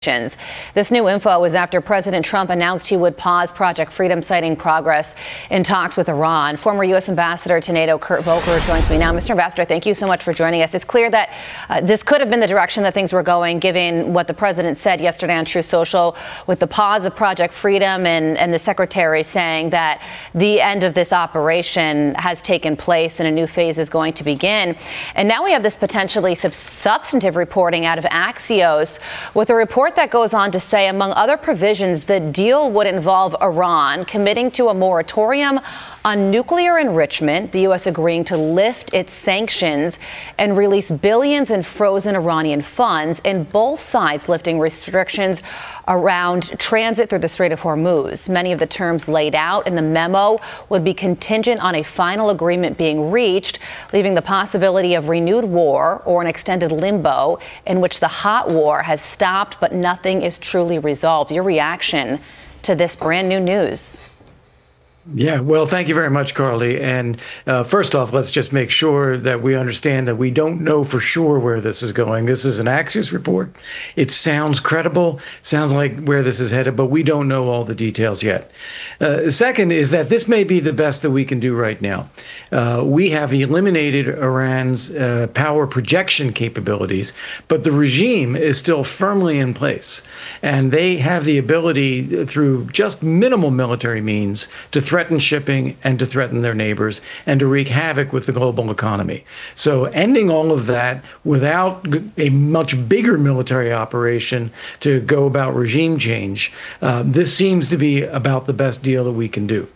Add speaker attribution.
Speaker 1: This new info was after President Trump announced he would pause Project Freedom, citing progress in talks with Iran. Former U.S. Ambassador to NATO Kurt Volker joins me now. Mr. Ambassador, thank you so much for joining us. It's clear that this could have been the direction that things were going, given what the president said yesterday on Truth Social, with the pause of Project Freedom and the secretary saying that the end of this operation has taken place and a new phase is going to begin. And now we have this potentially substantive reporting out of Axios with a report that goes on to say, among other provisions, the deal would involve Iran committing to a moratorium on nuclear enrichment, the U.S. agreeing to lift its sanctions and release billions in frozen Iranian funds, and both sides lifting restrictions around transit through the Strait of Hormuz. Many of the terms laid out in the memo would be contingent on a final agreement being reached, leaving the possibility of renewed war or an extended limbo in which the hot war has stopped but nothing is truly resolved. Your reaction to this brand new news?
Speaker 2: Yeah, well, thank you very much, Carly. And first off, let's just make sure that we understand that we don't know for sure where this is going. This is an Axios report. It sounds credible, sounds like where this is headed, but we don't know all the details yet. Second is that this may be the best that we can do right now. We have eliminated Iran's power projection capabilities, but the regime is still firmly in place. And they have the ability, through just minimal military means, to threaten shipping and to threaten their neighbors and to wreak havoc with the global economy. So ending all of that without a much bigger military operation to go about regime change, this seems to be about the best deal that we can do.